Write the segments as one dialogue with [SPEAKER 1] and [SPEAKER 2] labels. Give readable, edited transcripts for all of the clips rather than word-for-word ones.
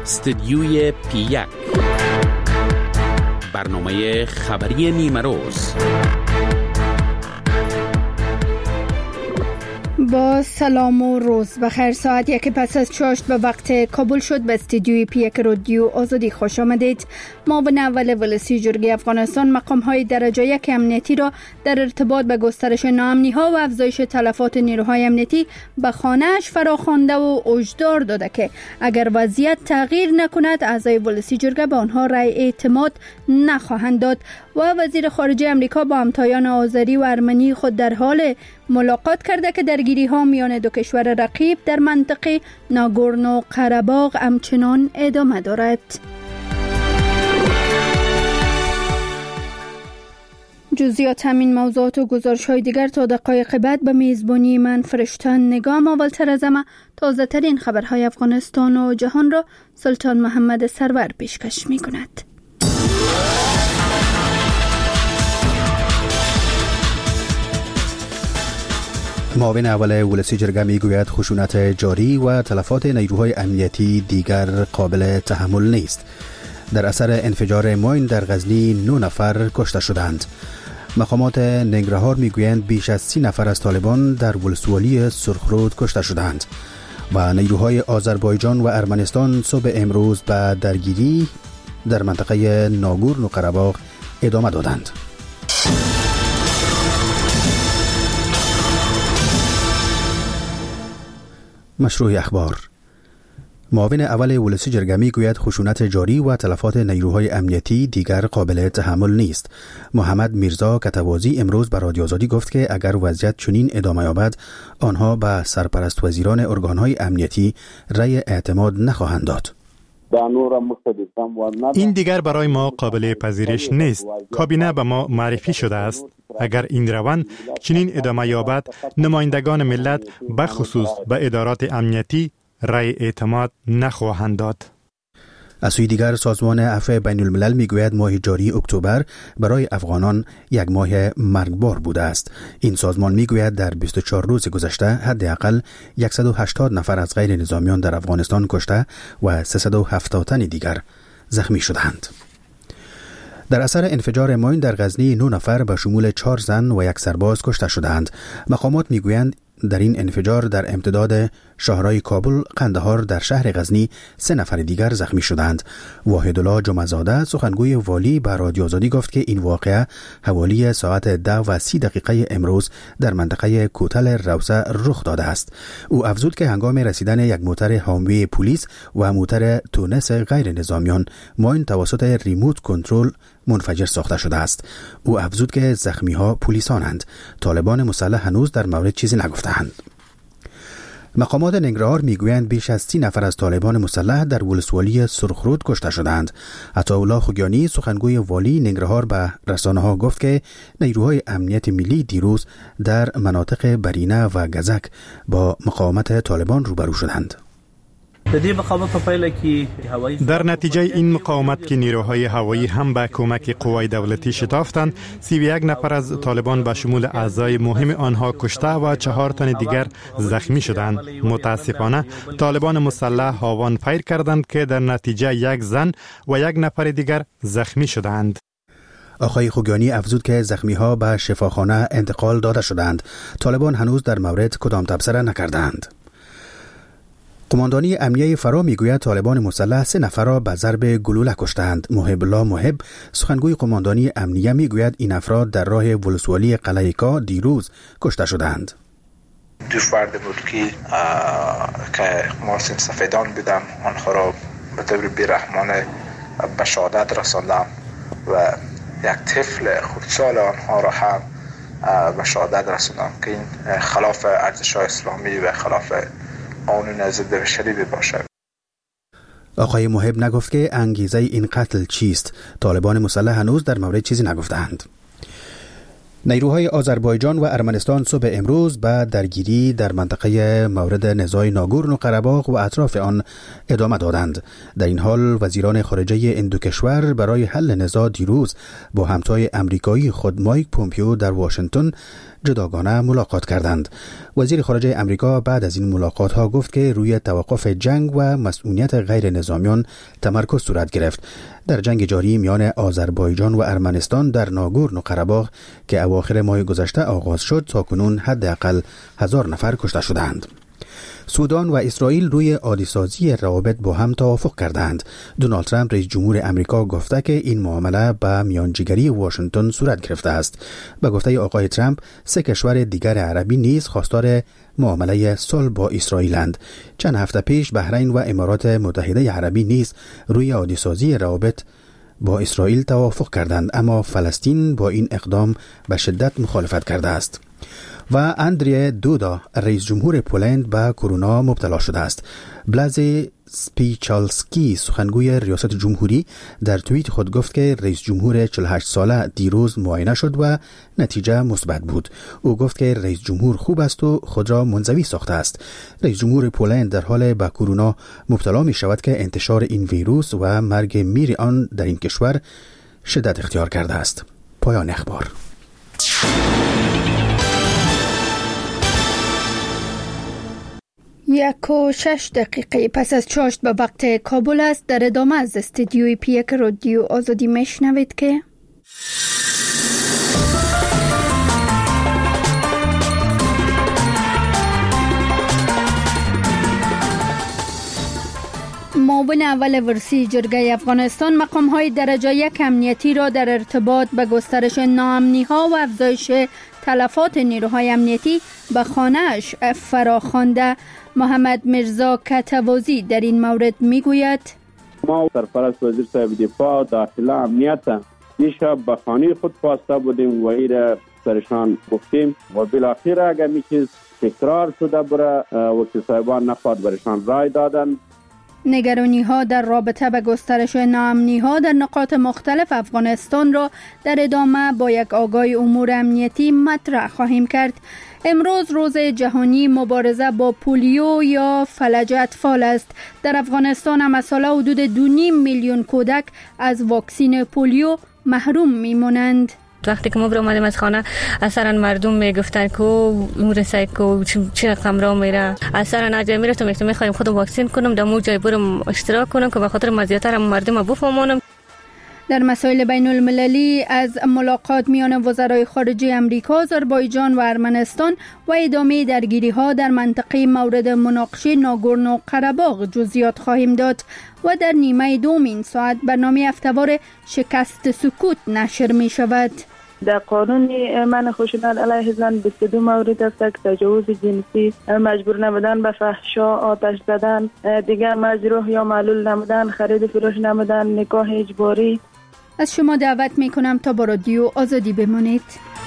[SPEAKER 1] استدیوی پی1 برنامه خبری نیمه روز.
[SPEAKER 2] با سلام و روز بخیر. ساعت 1 پس از چاشت به وقت کابل شد. به استدیوی پی1 رادیو آزادی خوش آمدید. معاون اول ولسی جرگه افغانستان مقام‌های درجه 1 امنیتی را در ارتباط به گسترش ناامنی‌ها و افزایش تلفات نیروهای امنیتی به خانه‌اش فراخوانده و هشدار داده که اگر وضعیت تغییر نکند اعضای ولسی جرگه به آنها رأی اعتماد نخواهند داد. و وزیر خارجه امریکا با همتایان آذری و ارمنی خود در حال ملاقات کرده که درگیری‌ها میان دو کشور رقیب در منطقه ناگورنو قره‌باغ همچنان ادامه دارد. جزئیات همین موضوعات و گزارش‌های دیگر تا دقایق بعد به میزبانی من فرشتن نگام. اولتر از همه تازه ترین خبرهای افغانستان و جهان را سلطان محمد سرور پیشکش می‌کند.
[SPEAKER 3] معاون اول ولسی جرگه میگوید خشونت جاری و تلفات نیروهای امنیتی دیگر قابل تحمل نیست. در اثر انفجار ماین در غزنی 9 نفر کشته شدند. مقامات ننگرهار میگویند بیش از 30 نفر از طالبان در ولسوالی سرخرود کشته شدند و نیروهای آذربایجان و ارمنستان صبح امروز به درگیری در منطقه ناگورنو قره‌باغ ادامه دادند. مشروع اخبار. معاون اول ولسی جرگه میگوید خشونت جاری و تلفات نیروهای امنیتی دیگر قابل تحمل نیست. محمد میرزا کتوازی امروز به رادیو آزادی گفت که اگر وضعیت چنین ادامه یابد آنها به سرپرست وزیران ارگانهای امنیتی رأی اعتماد نخواهند داد.
[SPEAKER 4] این دیگر برای ما قابل پذیرش نیست. کابینه به ما معرفی شده است. اگر این روند چنین ادامه یابد نمایندگان ملت به خصوص به ادارات امنیتی رأی اعتماد نخواهند داد.
[SPEAKER 3] از سوی دیگر سازمان عفو بین الملل میگوید ماه جاری اکتبر برای افغانان یک ماه مرگبار بوده است. این سازمان میگوید در 24 روز گذشته حداقل 180 نفر از غیر نظامیان در افغانستان کشته و 370 تن دیگر زخمی شدند. در اثر انفجار ماین در غزنی 9 نفر به شمول 4 زن و 1 سرباز کشته شدند. مقامات میگویند در این انفجار در امتداد شهرهای کابل، قندهار در شهر غزنی 3 نفر دیگر زخمی شدند. واحدالله جمعه‌زاده سخنگوی والی به رادیو آزادی گفت که این واقعه حوالی ساعت 10:30 امروز در منطقه کوتل روسه رخ داده است. او افزود که هنگام رسیدن یک موتر هاموی پلیس و موتر تونس غیر نظامیان ماین توسط ریموت کنترل منفجر ساخته شده است. او افزود که زخمی‌ها پلیسانند. طالبان مسلح هنوز در مورد چیزی نگفتند. مقامات ننگرهار میگویند بیش از 30 نفر از طالبان مسلح در ولسوالی سرخرود کشته شدند. عطاالله خوگیانی سخنگوی والی ننگرهار به رسانه‌ها گفت که نیروهای امنیت ملی دیروز در مناطق برینه و گزک با مقاومت طالبان روبرو شدند.
[SPEAKER 4] در نتیجه این مقاومت که نیروهای هوایی هم به کمک قوای دولتی شتافتند، 31 نفر از طالبان به شمول اعضای مهم آنها کشته و 4 تن دیگر زخمی شدند. متاسفانه طالبان مسلح هاوان پیر کردند که در نتیجه 1 زن و 1 نفر دیگر زخمی شدند.
[SPEAKER 3] آقای خوگیانی افزود که زخمی‌ها به شفاخانه انتقال داده شدند. طالبان هنوز در مورد کدام تبصره نکردند. قماندانی امنیه فرا میگوید طالبان مسلح 3 نفر را به ضرب گلوله کشتند. محب الله محب سخنگوی قماندانی امنیه میگوید این افراد در راه ولسوالی قلعه کا دیروز کشته شدند.
[SPEAKER 5] 2 فرد بود که مارسین سفیدان بودم، آنها را به طور بیرحمانه به شهادت رساندم و یک طفل خردسال آنها را هم به شهادت رساندم که این خلاف ارزش‌های اسلامی و خلاف قانون ضد بشری باشد.
[SPEAKER 3] آقای محب نگفت که انگیزه این قتل چیست. طالبان مسلح هنوز در مورد چیزی نگفتند. نیروهای آذربایجان و ارمنستان صبح امروز به درگیری در منطقه مورد نزاع ناگورنو قره‌باغ و اطراف آن ادامه دادند. در این حال وزیران خارجه این دو کشور برای حل نزاع دیروز با همتای امریکایی خود مایک پومپیو در واشنگتن جداگانه ملاقات کردند. وزیر خارجه امریکا بعد از این ملاقات ها گفت که روی توقف جنگ و مسئولیت غیر نظامیان تمرکز صورت گرفت. در جنگ جاری میان آذربایجان و ارمنستان در ناگورنو قره‌باغ که اواخر ماه گذشته آغاز شد، تاکنون حداقل 1000 نفر کشته شدند. سودان و اسرائیل روی عادی‌سازی روابط با هم توافق کردند. دونالد ترامپ رئیس جمهور امریکا گفته که این معامله به میانجیگری واشنگتن صورت گرفته است. به گفته آقای ترامپ، 3 کشور دیگر عربی نیز خواستار معامله صلح با اسرائیلند. چند هفته پیش بحرین و امارات متحده عربی نیز روی عادی‌سازی روابط با اسرائیل توافق کردند، اما فلسطین با این اقدام به شدت مخالفت کرده است. و اندری دودا رئیس جمهور پولند به کرونا مبتلا شده است. بلازی سپیچالسکی سخنگوی ریاست جمهوری در توییت خود گفت که رئیس جمهور 48 ساله دیروز معاینه شد و نتیجه مثبت بود. او گفت که رئیس جمهور خوب است و خود را منزوی ساخته است. رئیس جمهور پولند در حال به کرونا مبتلا می شود که انتشار این ویروس و مرگ میر آن در این کشور شدت اختیار کرده است. پایان اخبار.
[SPEAKER 2] 1:06 پس از چاشت به وقت کابل است. در ادامه از استدیوی پیک رادیو آزادی میشنوید که معاون اول ورسی جرگه افغانستان مقام‌های درجه 1 امنیتی را در ارتباط به گسترش ناامنی‌ها و افزایش تلفات نیروهای امنیتی به خانه‌اش فراخوانده. محمد مرزا کتوازی در این مورد میگوید:
[SPEAKER 6] ما سرپرست وزیر صاحب دفاع داخل امنیت دیشب به خانه خود پاسته بودیم و این را سرشان گفتیم و بالاخره اگر می چیز تکرار شده بره وکیل صاحبان نخواهد برشان رای دادن.
[SPEAKER 2] نگرانی ها در رابطه به گسترش ناامنی ها در نقاط مختلف افغانستان را در ادامه با یک آگاه امور امنیتی مطرح خواهیم کرد. امروز روز جهانی مبارزه با پولیو یا فلج اطفال است. در افغانستان هم از سال حدود 2.5 میلیون کودک از واکسین پولیو محروم میمونند.
[SPEAKER 7] وقتی که ما برآمدیم از خانه اثرا مردم میگفتن که اون رسای که چه رقم را میره اثرا اجازه میرفتم که میخوایم خودم واکسین کنم در مو جای برم اشتراک کنم که به خاطر مزیت‌تر مردم بفهمونم.
[SPEAKER 2] در مسائل بین المللی از ملاقات میان وزرای خارجه امریکا، آذربایجان و ارمنستان و ادامه درگیری ها در منطقه مورد مناقشه ناگورنو قره‌باغ جزئیات خواهیم داد و در نیمه دوم این ساعت برنامه هفته‌وار شکست سکوت نشر می شود.
[SPEAKER 8] در قانون منع خشونت علیه زن 22 مورد است که تجاوز جنسی، مجبور نمودن به فحشا، آتش زدن، دیگر مجروح یا معلول نمودن، خرید فروش نمودن، نکاح اجباری.
[SPEAKER 2] از شما دعوت می کنم تا با رادیو آزادی بمانید.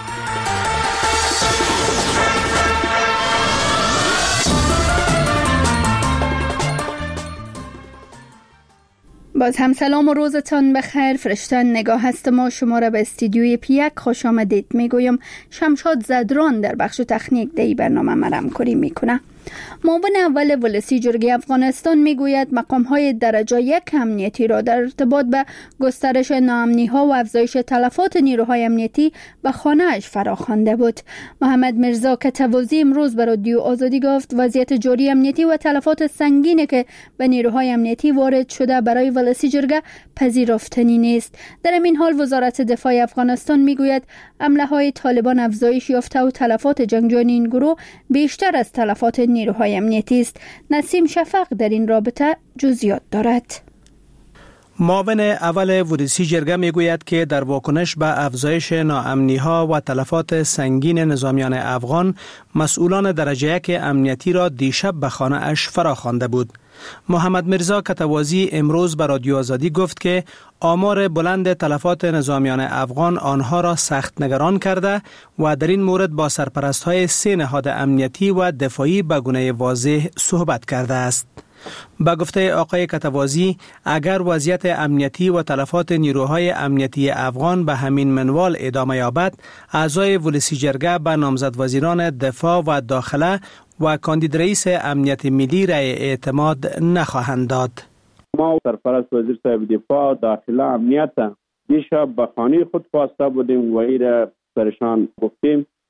[SPEAKER 2] باز هم سلام و روزتان بخیر. فرشتن نگاه هست ما شما را به استودیوی پیک خوش آمدید میگویم. شمشاد زدران در بخش تکنیک دی برنامه مرم کاری میکنه. معاون اول ولسی جرگه افغانستان میگوید مقام‌های درجه 1 امنیتی را در ارتباط به گسترش ناامنی‌ها و افزایش تلفات نیروهای امنیتی به خانه‌اش فراخوانده بود. محمد مرزا کتوازی امروز به رادیو آزادی گفت وضعیت جاری امنیتی و تلفات سنگینی که به نیروهای امنیتی وارد شده برای ولسی جرگه پذیرفتنی نیست. در این حال وزارت دفاع افغانستان میگوید حمله‌های طالبان افزایش یافته و تلفات جنگجویان این گروه بیشتر از تلفات نیروهای امنیتی است. نسیم شفق در این رابطه جزئیات دارد.
[SPEAKER 9] معاون اول ورسی جرگه میگوید که در واکنش به افزایش ناامنی‌ها و تلفات سنگین نظامیان افغان، مسئولان درجه 1 امنیتی را دیشب به خانه اش فراخوانده بود. محمد مرزا کتوازی امروز به رادیو آزادی گفت که آمار بلند تلفات نظامیان افغان آنها را سخت نگران کرده و در این مورد با سرپرست‌های 3 نهاد امنیتی و دفاعی به گونه واضح صحبت کرده است. با گفته آقای کتوازی، اگر وضعیت امنیتی و تلفات نیروهای امنیتی افغان به همین منوال ادامه یابد، اعضای ولسی جرگه به نامزد وزیران دفاع و داخله و کاندید رئیس امنیت ملی رای اعتماد نخواهند داد.
[SPEAKER 6] ما سرپرست وزیر صاحب دفاع داخل امنیت دیشب به خانه خود پاسته بودیم و این را سرشان گفتیم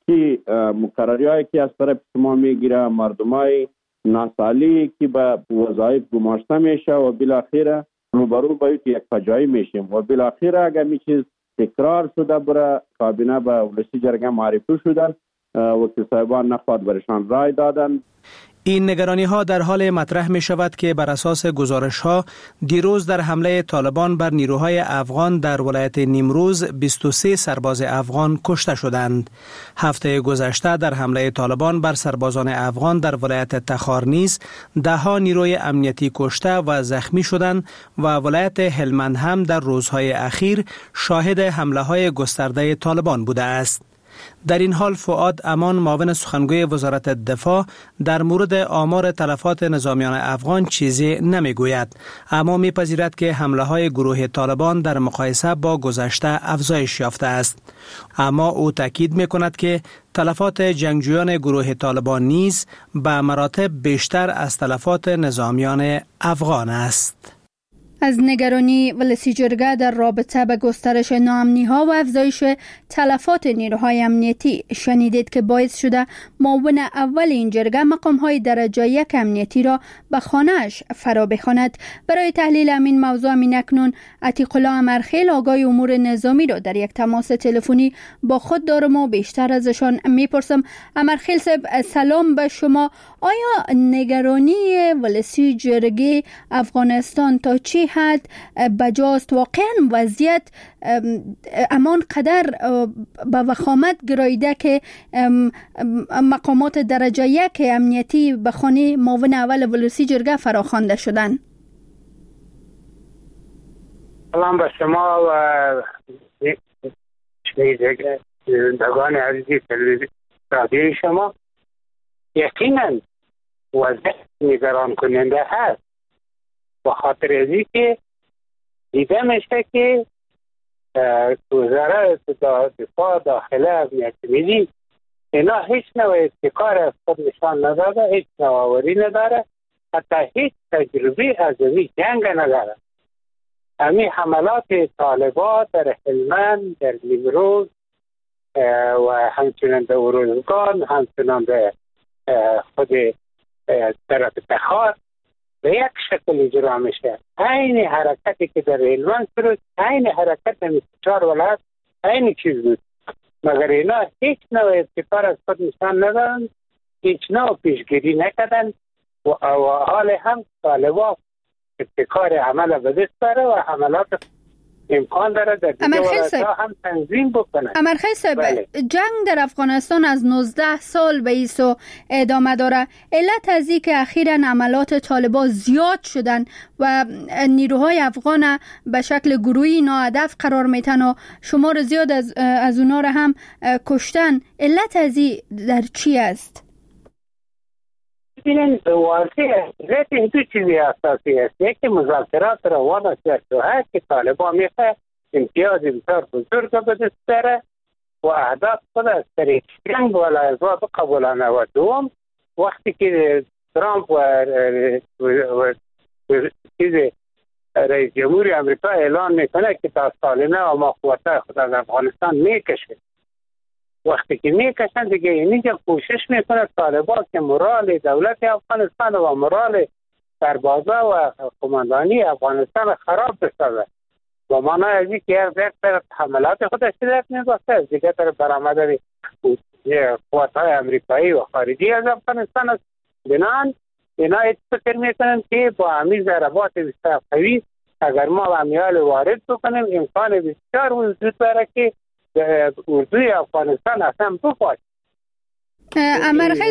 [SPEAKER 6] که مقرریایی که از طرف شما میگیره، مردمای ناسالی که به وظایف گماشته میشه و بالاخره روبرو به یک فجایع میشیم و بالاخره اگر می چیز تکرار شده بره کابینه به ولسی جرگه معرفی شدن وکیل صاحبان نخواهد برشان رای دادن.
[SPEAKER 9] این نگرانی ها در حال مطرح می شود که بر اساس گزارش ها دیروز در حمله طالبان بر نیروهای افغان در ولایت نیمروز 23 سرباز افغان کشته شدند. هفته گذشته در حمله طالبان بر سربازان افغان در ولایت تخار نیز 10 نیروی امنیتی کشته و زخمی شدند و ولایت هلمند هم در روزهای اخیر شاهد حمله های گسترده طالبان بوده است. در این حال فؤاد امان معاون سخنگوی وزارت دفاع در مورد آمار تلفات نظامیان افغان چیزی نمیگوید، اما میپذیرد که حمله های گروه طالبان در مقایسه با گذشته افزایش یافته است. اما او تاکید میکند که تلفات جنگجویان گروه طالبان نیز به مراتب بیشتر از تلفات نظامیان افغان است.
[SPEAKER 2] از نگرانی ولسی جرگه در رابطه به گسترش ناامنی‌ها و افزایش تلفات نیروهای امنیتی شنیدید که باعث شده معاون اول این جرگه مقام‌های درجه یک امنیتی را به خانه‌اش فرا بخواند. برای تحلیل همین موضوع اکنون عتیق الله امرخیل آگاه امور نظامی را در یک تماس تلفنی با خود دارم و بیشتر ازشان میپرسم. امرخیل صاحب سلام به شما. آیا نگرانی ولسی جرگه افغانستان تا چی حد بجاست؟ واقعا وضعیت امان قدر به وخامت گرایده که مقامات درجه یک امنیتی به خانه معاون اول ولسی جرگه فراخوانده شدن؟
[SPEAKER 10] سلام به شما و شنیدگان عزیزی تلویزیون رادیوی شما. یقینا وضع نگران کننده هست، به خاطر ازی که دیده میشه که وزارت دفاع داخله امنیت ملی اینا هیچ نوع ابتکار از خود نشان نداده، هیچ نوآوری نداره، حتی هیچ تجربه از این جنگ نداره. همین حملات طالبان در هلمند، در نیمروز و همچنان در اروزگان، همچنان در خود طرف تخار به یک شکل اجرا میشه. عین حرکتی که در هلمند شد، عین حرکت در 4 ولایت عین چیز بود، مگر اینا هیچ نوع ابتکار از خود نشان ندادن، هیچ نوع پیشگیری نکردن و حال هم طالبان ابتکار عمل به دست داره و حملات امکان داره در دیگه ولایت‌ها هم تنظیم بکنه.
[SPEAKER 2] امرخیل صاحب، جنگ در افغانستان از 19 سال به ایسو ادامه داره. علت از این که اخیراً عملات طالبان زیاد شدن و نیروهای افغان به شکل گروهی ناهدف قرار میتن و شمار زیاد از اونا را هم کشتن. علت از این در چی است؟
[SPEAKER 10] ببینید واضحه این دو چیزی اساسی است. یکی مذاکرات روان است که طالبان میخواه امتیاز بسیار بزرگ به دست داره و اهداف خود از طریق جنگ و لحظه بقبولانه. و دوم وقتی که ترامپ و رئیس جمهوری امریکا اعلان میکنه که تا سالانه و مقوطه خود از افغانستان میکشه، وقتی که میکشن دیگه اینجا کوشش میکنه طالبان که مرال دولت افغانستان و مرال سربازا و قماندانی افغانستان خراب بسازه. و معنی از این که یک طرف حملات خودش شدت میگفته، از دیگه طرف برآمدن قوت‌های امریکایی و خارجی از افغانستان است. بنان اینا فکر میکنن که با همین ضربات بسیار قوی اگر ما امیال وارد بکنیم امکان بسیار وجود داره که اردوی افغانستان اصلا بپاید.
[SPEAKER 2] امرخیل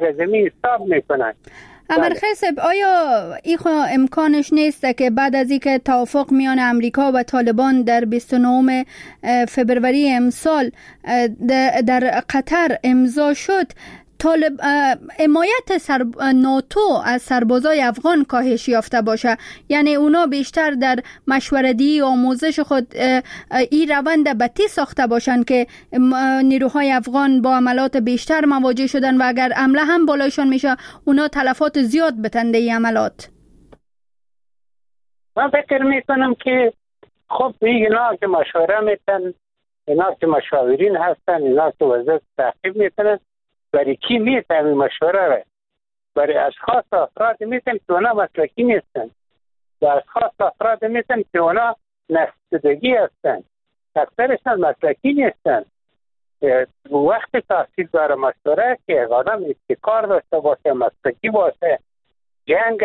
[SPEAKER 2] صاحب، آیا این امکانش نیست که بعد از اینکه توافق میان امریکا و طالبان در 29 فبروری امسال در قطر امضا شد، حمایت ناتو از سربازای افغان کاهش یافته باشه؟ یعنی اونا بیشتر در مشورتی آموزش خود این روند بتی ساخته باشن که نیروهای افغان با عملات بیشتر مواجه شدن و اگر عمله هم بالایشان میشه اونا تلفات زیاد بتنده این عملات.
[SPEAKER 10] من فکر میکنم که خب اینا که مشوره میتن اینا که مشاورین هستن، اینا که وزارت تعقیب میکنن، برای کی میتن مشوره را؟ برای اشخاص افراد میتن که اونا مسلکی نیستن، و اشخاص افراد میتن که اونا نستدگی هستن، اکثرشان مسلکی نیستن. وقت تحصیل داره مشوره که آدم ابتکار داشته باشه، مسلکی باشه، جنگ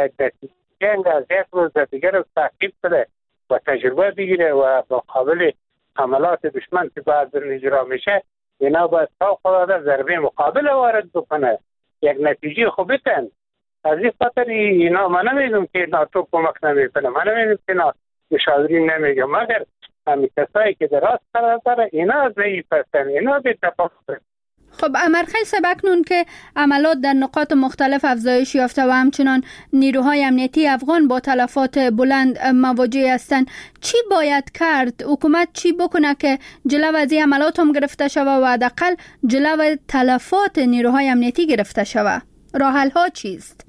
[SPEAKER 10] از یک روز دیگر رو تعقیب کنه و تجربه بگیره و مقابل حملات دشمن که بعد اجرا میشه اینا باید فوق‌العاده ضربه مقابل وارد بکنه، یک نتیجه خوب بتن. از این خاطر اینا من نمیدونم که ناتو کمک نمیکنه، من نمیدونم که اینا مشاورین نمیگه، مگر همین کسایی که دراز قرار داره اینا ضعیف هستن، اینا به تفاوت.
[SPEAKER 2] خب امرخیل سبکنون که عملات در نقاط مختلف افزایش یافته و همچنان نیروهای امنیتی افغان با تلفات بلند مواجه هستند، چی باید کرد؟ حکومت چی بکنه که جلو از این عملات هم گرفته شود و حداقل جلو تلفات نیروهای امنیتی گرفته شود؟ راه حل ها چیست؟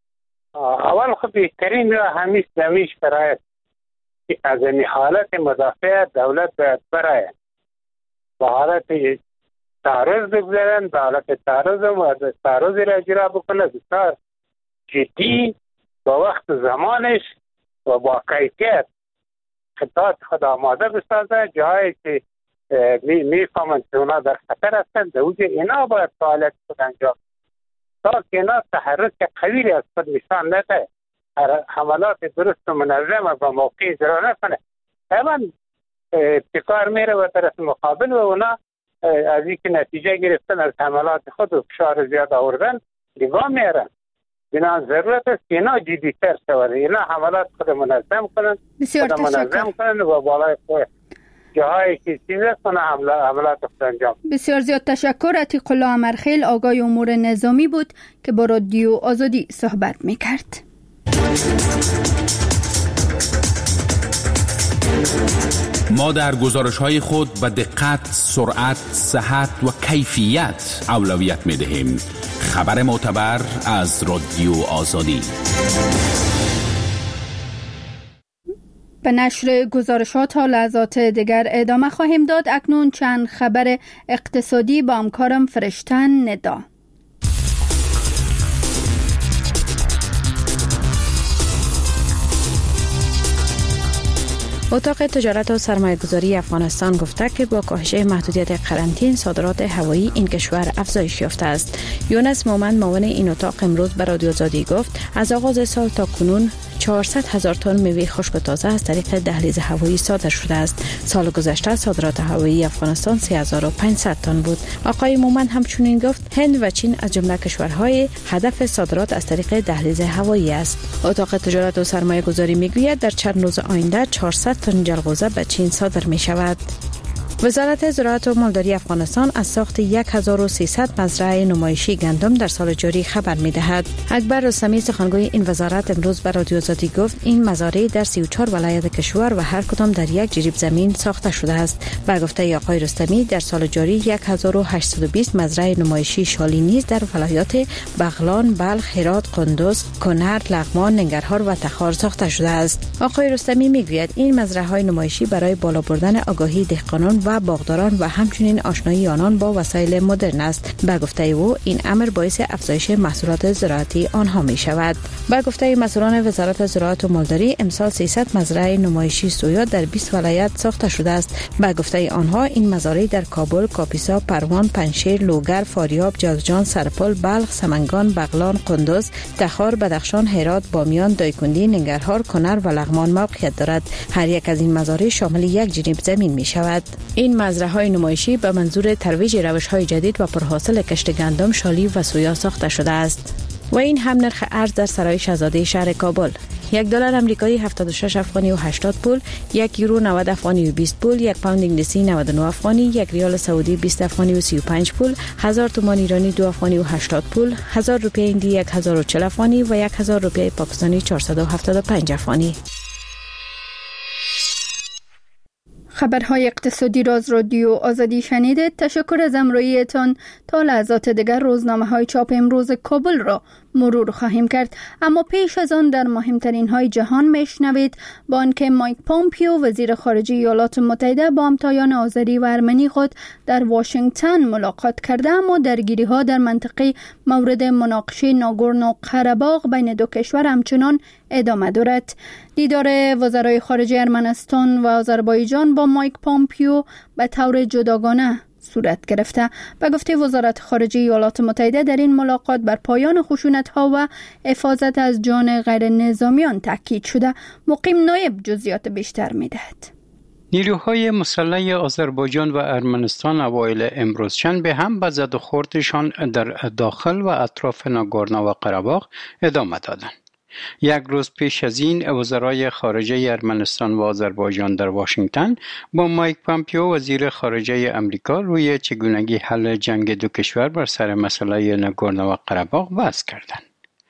[SPEAKER 10] اول خب بهترین راه همیشه زمین شرایط که از این حالت مدافع دولت باید برای با حالت تعرض بگذارن، به حالت تعرض را اجرا بکنه بسیار جدی با وقت زمانش و با کیفیت خطات خود آماده بسازه. جایی که میفهمند که اونا در خطر هستند در اوجه اینا باید فعالیت خود انجام تا که اینا تحرک قوی از خود نشان نده، حملات درست و منظم و موقع اجرا نکنه. همان ابتکار میره و طرف مقابل و اونا از اینکه نتیجه گرفتن از حملات خود و فشار زیاد آوردن نگاه میارن. اینا ضرورت است که اینا جدی‌تر شود، اینا حملات خود منظم کنن، خود منظم کنن و بالای خود جاهایی که چیزه کنه حملات خود انجام.
[SPEAKER 2] بسیار زیاد تشکر. عتیق الله امرخیل آگاه امور نظامی بود که با رادیو آزادی صحبت میکرد.
[SPEAKER 1] ما در گزارش‌های خود به دقت، سرعت، صحت و کیفیت اولویت می‌دهیم. خبر معتبر از رادیو آزادی.
[SPEAKER 2] به نشر گزارشات تا لحظات دیگر ادامه خواهیم داد. اکنون چند خبر اقتصادی با همکارم فرشتن ندا.
[SPEAKER 11] اتاق تجارت و سرمایه‌گذاری افغانستان گفته که با کاهش محدودیت قرنطین صادرات هوایی این کشور افزایش یافته است. یونس مومند معاون این اتاق امروز به رادیو آزادی گفت از آغاز سال تا کنون 400,000 تن میوه خشک و تازه از طریق دهلیز هوایی صادر شده است. سال گذشته صادرات هوایی افغانستان 3500 تن بود. آقای مومند همچنین گفت هند و چین از جمله کشورهای هدف صادرات از طریق دهلیز هوایی است. اتاق تجارت و سرمایه‌گذاری میگوید در چند روز آینده 400 تن جلغوزه به چین صادر می شود. وزارت زراعت و مالداری افغانستان از ساخت 1300 مزرعه نمایشی گندم در سال جاری خبر می دهد. اکبر رستمی سخنگوی این وزارت امروز به رادیو آزادی گفت این مزارع در 34 ولایت کشور و هر کدام در یک جریب زمین ساخته شده است. با گفته آقای رستمی در سال جاری 1820 مزرعه نمایشی شالی نیز در ولایات بغلان، بلخ، هرات، قندوز، کنر، لغمان، ننگرهار و تخار ساخته شده است. آقای رستمی میگوید این مزرعه‌های نمایشی برای بالا بردن آگاهی دهقانان و باغداران و همچنین آشنایی آنان با وسایل مدرن است. به گفته او این امر باعث افزایش محصولات زراعتی آنها می شود. به گفته مسئولان وزارت زراعت و مالداری امسال 300 مزرعه نمایشی سویا در 20 ولایت ساخته شده است. به گفته آنها این مزارع در کابل، کاپیسا، پروان، پنجشیر، لوگر، فاریاب، جوزجان، سرپل، بلخ، سمنگان، بغلان، قندوز، تخار، بدخشان، هرات، بامیان، دایکنډی، ننگرهار، کنر و لغمان موقعیت دارد. هر یک از این مزارع شامل یک جریب زمین می شود. این مزرعه‌های نمایشی به منظور ترویج روش‌های جدید و پرحاصل کشت گندم، شالی و سویا ساخته شده است. و این هم نرخ ارز در سرای شاهزاده شهر کابل. $1 آمریکایی 76 افغانی و 80 پول، 1 یورو 90 افغانی و 20 پول، 1 پوند انگلیسی 99 افغانی، 1 ریال سعودی 20 افغانی و 35 پول، 1000 تومان ایرانی 2 افغانی و 80 پول، 1000 روپیه هندی 1040 افغانی و 1000 روپیه پاکستانی 475 افغانی.
[SPEAKER 2] خبرهای اقتصادی را از رادیو آزادی شنیدید. تشکر از همراهیتان. تا لحظات دیگر روزنامه‌های چاپ امروز کابل را مرور خواهیم کرد، اما پیش از آن در مهمترین های جهان میشنوید با آنکه مایک پومپیو وزیر خارجه ایالات متحده با همتایان آذری و ارمنی خود در واشنگتن ملاقات کرده، اما درگیری ها در منطقه مورد مناقشه ناگورنو قره‌باغ بین دو کشور همچنان ادامه دارد. دیدار وزرای خارجه ارمنستان و آذربایجان با مایک پومپیو به طور جداگانه صورت گرفته. به گفته وزارت خارجه ایالات متحده در این ملاقات بر پایان خشونت‌ها و حفاظت از جان غیر نظامیان تاکید شده. مقیم نایب جزئیات بیشتر می‌دهد.
[SPEAKER 12] نیروهای مسلح آذربایجان و ارمنستان اوایل امروز شنبه هم به زد و خوردشان در داخل و اطراف ناگورنو و قره‌باغ ادامه دادند. یک روز پیش از این وزرای خارجه ارمنستان و آذربایجان در واشنگتن با مایک پومپیو وزیر خارجه امریکا روی چگونگی حل جنگ دو کشور بر سر مسئله ناگورنو و قره‌باغ بحث کردند.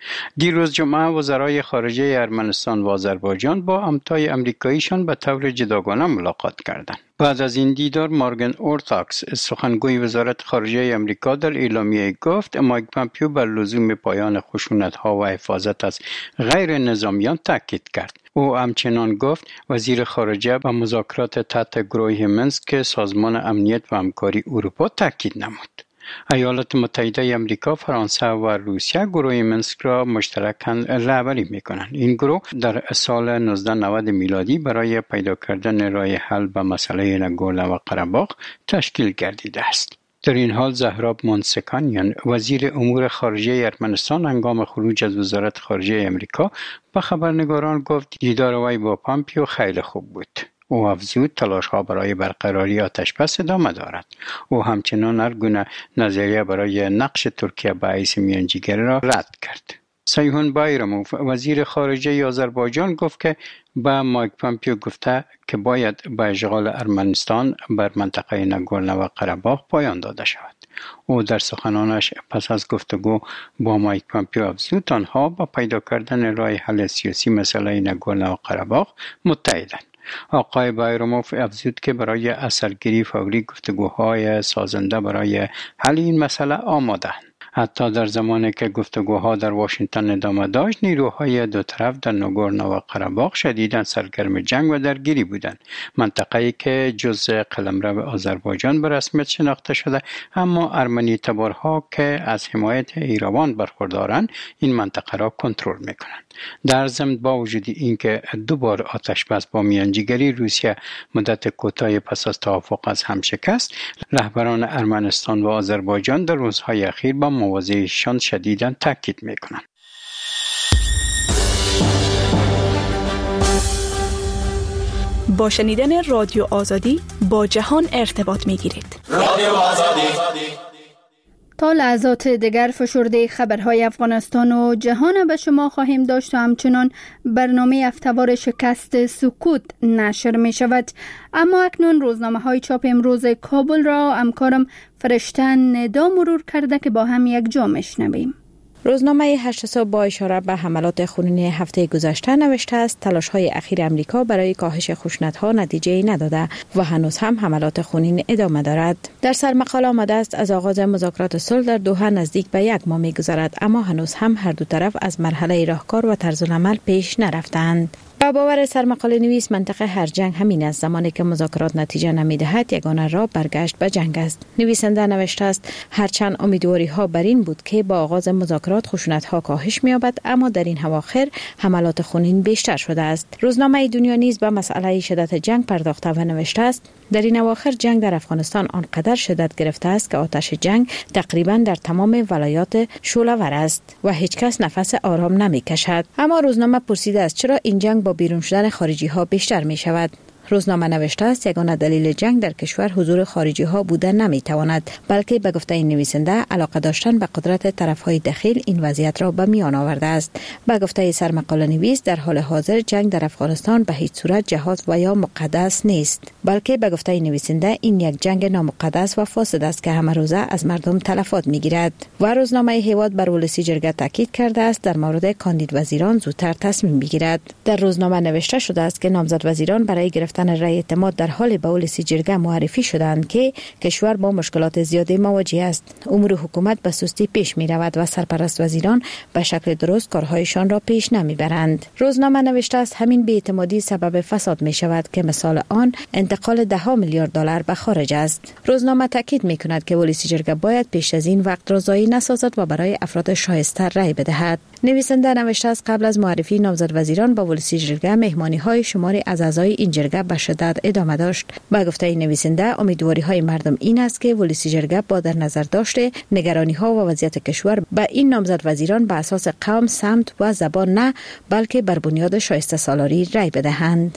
[SPEAKER 12] دیروز جمعه وزرای خارجه ارمنستان و آذربایجان با همتای امریکاییشان به طور جداگانه ملاقات کردند. بعد از این دیدار مارگن اورتاکس سخنگوی وزارت خارجه امریکا در اعلامیه گفت مایک پومپیو بر لزوم پایان خشونت‌ها و حفاظت از غیر نظامیان تاکید کرد. او همچنان گفت وزیر خارجه به مذاکرات تحت گروه منسک سازمان امنیت و همکاری اروپا تاکید نمود. ایالات متحده امریکا، فرانسه و روسیه گروه منسک را مشترکاً رهبری می‌کنند. این گروه در سال 1990 میلادی برای پیدا کردن راه حل به مسئله ناگورنو و قره‌باغ تشکیل گردیده است. در این حال زهراب مونسکانیان وزیر امور خارجه ارمنستان هنگام خروج از وزارت خارجه امریکا به خبرنگاران گفت دیدار وی با پومپیو خیلی خوب بود. او افزود تلاش‌ها برای برقراری آتش‌بس ادامه دارد. او همچنان هر گونه نظریه برای نقش ترکیه به حیث میانجیگری را رد کرد. سیهون بایراموف وزیر خارجه آذربایجان گفت که با مایک پومپیو گفته که باید به اشغال ارمنستان بر منطقه ناگورنو و قره‌باغ پایان داده شود. او در سخنانش پس از گفتگو با مایک پومپیو افزود آنها با پیدا کردن راه حل سیاسی مسئله ناگورنو و قره‌باغ متحدند. آقای بایراموف افزود که برای اثرگیری فوری گفتگوهای سازنده برای حل این مسئله آماده‌اند. حتی در زمانی که گفتگوها در واشنگتن ادامه داشت، نیروهای دو طرف در ناگورنو و قره‌باغ شدیداً سرگرم جنگ و درگیری بودند. منطقه‌ای که جزء قلمرو آذربایجان به رسمیت شناخته شده، اما ارمنی تبارها که از حمایت ایران برخوردارند، این منطقه را کنترل می‌کنند. در ضمن با وجود اینکه دو بار آتش‌بس با میانجیگری روسیه مدت کوتاهی پس از توافق از هم شکست، رهبران ارمنستان و آذربایجان در روزهای اخیر با مواضعشان شدیداً تاکید می‌کنند.
[SPEAKER 13] با شنیدن رادیو آزادی با جهان ارتباط می‌گیرید.
[SPEAKER 2] رادیو آزادی. تا لحظات دیگر فشرده خبرهای افغانستان و جهان به شما خواهیم داشت و همچنان برنامه هفته‌وار شکست سکوت نشر می شود. اما اکنون روزنامه های چاپ امروز کابل را همکارم فرشته ندا مرور کرده که با هم یک جا میشنویم.
[SPEAKER 11] روزنامه 8 صبح با اشاره به حملات خونین هفته گذشته نوشته است تلاش‌های اخیر امریکا برای کاهش خشونت‌ها نتیجه‌ای نداده و هنوز هم حملات خونین ادامه دارد. در سرمقاله آمده است از آغاز مذاکرات صلح در دوحه نزدیک به 1 ماه می‌گذرد، اما هنوز هم هر دو طرف از مرحله راهکار و طرزالعمل پیش نرفتند. با باور سرمقاله نویس منطقه هر جنگ همین است. زمانی که مذاکرات نتیجه نمی‌دهد یگانه راه برگشت به جنگ است. نویسنده نوشته است هرچند امیدواری‌ها بر این بود که با آغاز مذاکرات خشونت‌ها کاهش می‌یابد، اما در این اواخر حملات خونین بیشتر شده است. روزنامه دنیا نیز به مسئله شدت جنگ پرداخته و نوشته است در این اواخر جنگ در افغانستان آنقدر شدت گرفته است که آتش جنگ تقریبا در تمام ولایات شعله‌ور است و هیچ کس نفس آرام نمی‌کشد. اما روزنامه پرسیده است چرا این جنگ با بیرون شدن خارجی ها بیشتر می شود؟ روزنامه نوشته است یگانه دلیل جنگ در کشور حضور خارجی ها بوده نمی تواند، بلکه به گفته این نویسنده علاقه داشتن به قدرت طرف های دخیل این وضعیت را به میان آورده است. به گفته سرمقاله نویس در حال حاضر جنگ در افغانستان به هیچ صورت جهاد و یا مقدس نیست، بلکه به گفته نویسنده این یک جنگ نامقدس و فاسد است که همه روزه از مردم تلفات می گیرد. و روزنامه هیواد بر ولسی جرگه تاکید کرده است در مورد کاندید وزیران زودتر تصمیم بگیرد. در روزنامه نوشته شده است که نامزد وزیران برای گرفتن یافتن رأی اعتماد در حال به ولسی جرگه معرفی شدند که کشور با مشکلات زیادی مواجه است. امور حکومت به سستی پیش می رود و سرپرست وزیران به شکل درست کارهایشان را پیش نمی برند. روزنامه نوشته است همین بی‌اعتمادی سبب فساد می شود که مثال آن انتقال $10 میلیارد به خارج است. روزنامه تاکید می کند که ولسی جرگه باید پیش از این وقت را ضایع نسازد و برای افراد شایسته رأی بدهد. نویسنده نوشته است قبل از معرفی نامزد وزیران با ولسی جرگه مهمانی های شماری از اعضای این جرگه به شدت ادامه داشت. با گفته نویسنده امیدواری های مردم این است که ولسی جرگه با در نظر داشته نگرانی ها و وضعیت کشور به این نامزد وزیران به اساس قوم، سمت و زبان نه بلکه بر بنیاد شایسته سالاری رأی بدهند.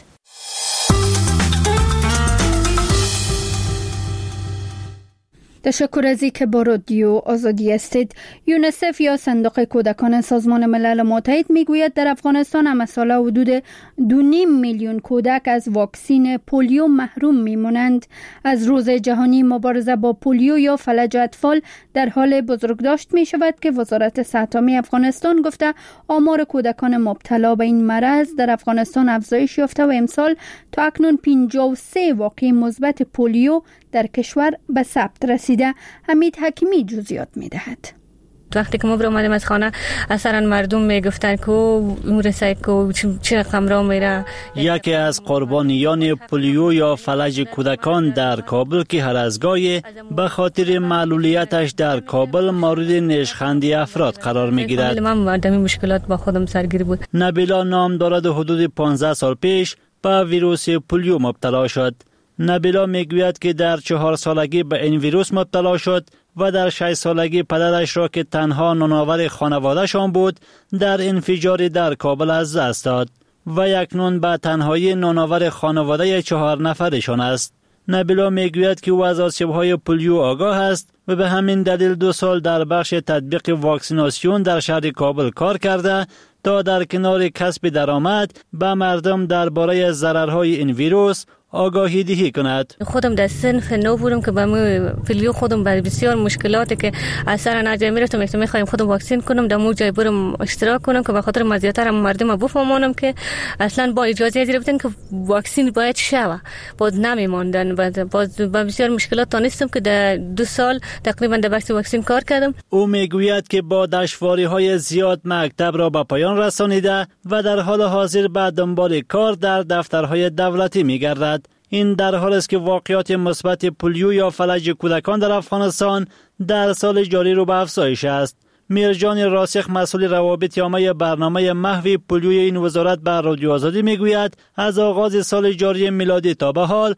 [SPEAKER 2] تشکر از اینکه با رادیو آزادی هستید. یونیسف یا صندوق کودکان سازمان ملل متحد میگوید در افغانستان هم ساله حدود 2.5 میلیون کودک از واکسین پولیو محروم میمونند. از روز جهانی مبارزه با پولیو یا فلج اطفال در حال بزرگداشت می شود که وزارت صحت عامه افغانستان گفته آمار کودکان مبتلا به این مرض در افغانستان افزایش یافته و امسال تا اکنون 53 واقعه مثبت پولیو در کشور به ثبت رسیده. حمید حکیمی جزئیات می‌دهد.
[SPEAKER 7] وقتی که ما برآمدیم از خانه اصلا مردم میگفتن که اون رسید که چه رقم را میره.
[SPEAKER 14] یکی از قربانیان پولیو یا فلج کودکان در کابل که هر از گاهی به خاطر معلولیتش در کابل مورد نشخندی افراد قرار میگیرد.
[SPEAKER 7] من مردمی مشکلات با خودم سرگیر بود.
[SPEAKER 14] نبیلا نام دارد حدود 15 سال پیش به ویروس پولیو مبتلا شد. نبیلا میگوید که در 4 سالگی به این ویروس مبتلا شد و در 6 سالگی پدرش را که تنها نانآور خانواده‌شان بود در انفجاری در کابل از دست داد و اکنون به تنهایی نانآور خانواده 4 نفرشان است. نبیلا میگوید که او از آسیب‌های پولیو آگاه است و به همین دلیل 2 سال در بخش تطبیق واکسیناسیون در شهر کابل کار کرده تا در کنار کسب درآمد به مردم درباره ضررهای این ویروس آگاهی دهی کند.
[SPEAKER 7] خودم در صنف نو بودم که با پولیو خودم با بسیار مشکلاتی که اثر ناجای میرفتم میخوایم خودم واکسین کنم در مو جای برم اشتراک کنم که به خاطر مزیت‌ها مردم بفهمونم که اصلا با اجازه گرفتن که واکسین باید شوه باز نمیموندن. باز با بسیار مشکلات تونستم که در 2 سال تقریبا در بخش واکسین کار کردم.
[SPEAKER 14] او میگوید که با دشواری‌های زیاد مکتب را به پایان رسانیده و در حال حاضر به دنبال کار در دفترهای دولتی میگردد. این در حال است که واقعات مثبت پولیو یا فلج کودکان در افغانستان در سال جاری رو به افزایش است. میرجان راسخ مسئول روابط عامه برنامه محو پولیوی این وزارت به رادیو آزادی میگوید از آغاز سال جاری میلادی تا به حال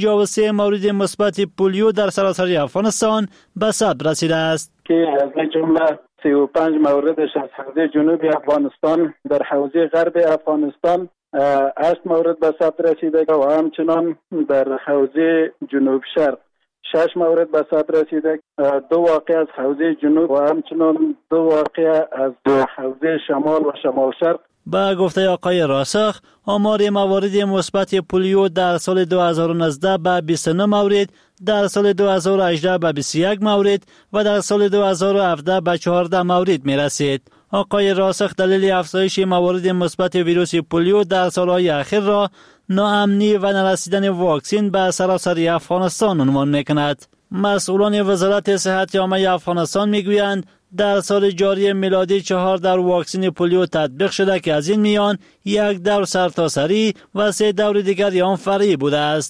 [SPEAKER 14] 53 مورد مثبت پولیو در سراسر افغانستان به ثبت رسیده است
[SPEAKER 15] که از جمله 35 موردش از حوزه جنوبی افغانستان در حوزه غرب افغانستان 8 مورد به ثبت رسیده و همچنان در حوزه جنوب شرق 6 مورد به ثبت رسیده، 2 واقع از حوزه جنوب و همچنان 2 واقع از حوزه شمال و شمال شرق.
[SPEAKER 14] با گفته آقای راسخ آمار موارد مثبت پولیو در سال 2019 به 29 مورد، در سال 2018 به 21 مورد و در سال 2017 به 14 مورد می رسید. آقای راسخ دلیل افزایش موارد مثبت ویروس پولیو در سالهای اخیر را ناامنی و نرسیدن واکسین به سراسر افغانستان عنوان می‌کند. مسئولان وزارت صحت عامه افغانستان میگویند در سال جاری میلادی 4 دور واکسن پولیو تطبیق شده که از این میان 1 دور سرتاسری و 3 دور دیگر آن فرعی بوده است.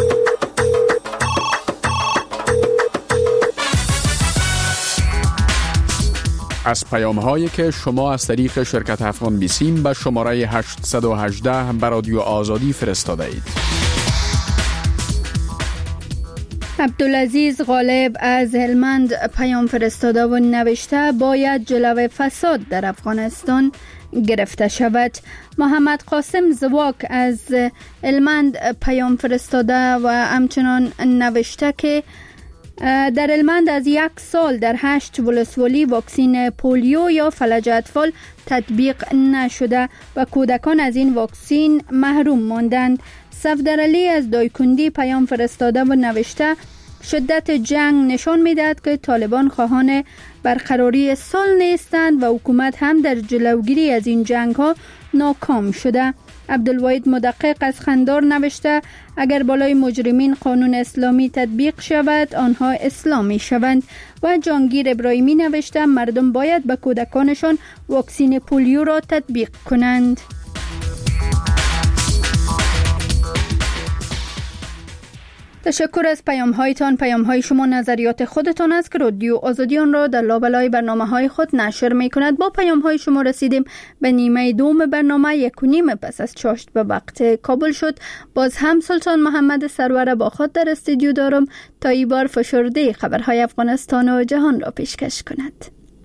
[SPEAKER 16] از پیام‌هایی که شما از طریق شرکت افغان بیسیم به شماره 818 به رادیو آزادی فرستاده اید.
[SPEAKER 2] عبدالعزیز غالب از هلمند پیام فرستاده و نوشته باید جلوه فساد در افغانستان گرفته شود. محمد قاسم زواک از هلمند پیام فرستاده و همچنان نوشته که در هلمند از 1 سال در 8 ولسوالی واکسین پولیو یا فلج اطفال تطبیق نشده و کودکان از این واکسین محروم ماندند. صفدر علی از دایکندی پیام فرستاده و نوشته شدت جنگ نشان می‌دهد که طالبان خواهان برقراری صلح نیستند و حکومت هم در جلوگیری از این جنگ‌ها ناکام شده. عبدالواحد مدقق از خندار نوشته اگر بالای مجرمین قانون اسلامی تطبیق شود آنها اسلامی شوند. و جانگیر ابراهیمی نوشته مردم باید به کودکانشان واکسین پولیو را تطبیق کنند. تشکر از پیام هایتان. پیام های شما نظریات خودتان است که رادیو آزادی آن را در لابلای برنامه های خود نشر می کند. با پیام های شما رسیدیم به نیمه دوم برنامه. 1:30 پس از چاشت به وقت کابل شد. باز هم سلطان محمد سرور با خود در استودیو دارم تا این بار فشرده خبرهای افغانستان و جهان را پیشکش کند.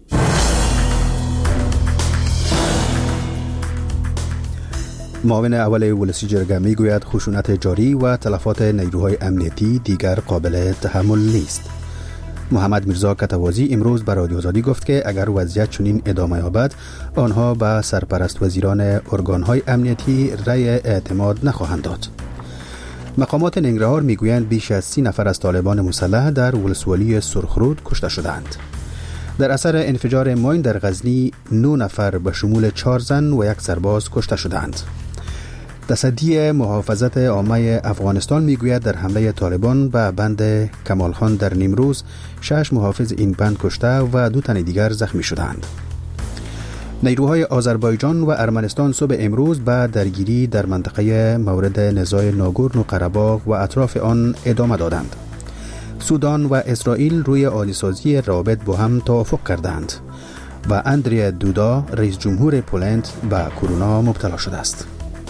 [SPEAKER 3] معاون اول ولسی جرگه می گوید خشونت جاری و تلفات نیروهای امنیتی دیگر قابل تحمل نیست. محمد میرزا کتوازی امروز به رادیو آزادی گفت که اگر وضعیت چنین ادامه یابد آنها به سرپرست وزیران ارگانهای امنیتی رأی اعتماد نخواهند داد. مقامات ننگرهار میگویند بیش از 30 نفر از طالبان مسلح در ولسوالی سرخرود کشته شدند. در اثر انفجار ماین در غزنی 9 نفر به شمول 4 زن و 1 سرباز کشته شدند. تصدی محافظت عامه افغانستان میگوید در حمله طالبان به بند کمال خان در نیمروز 6 محافظ این بند کشته و 2 تن دیگر زخمی شدند. نیروهای آذربایجان و ارمنستان صبح امروز به درگیری در منطقه مورد نزاع ناگورنو قره‌باغ و اطراف آن ادامه دادند. سودان و اسرائیل روی عالی‌سازی روابط با هم توافق کردند و اندریا دودا رئیس جمهور پولند به کرونا مبتلا شده است.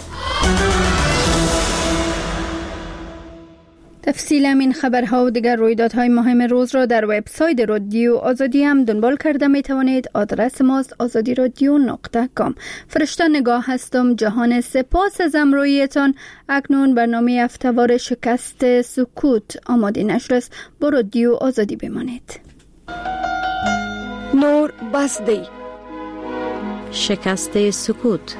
[SPEAKER 2] تفصیل این خبرها و دیگر رویدادهای مهم روز را در وبسایت رادیو آزادی هم دنبال کرده می توانید. آدرس ماست azadiradyo.com. فرشته نگاه هستم. جهان سپاس از همراهیتان. اکنون برنامه هفته‌وار شکست سکوت آماده نشر است. با رادیو آزادی بمانید.
[SPEAKER 13] نور بسدی
[SPEAKER 11] شکست سکوت.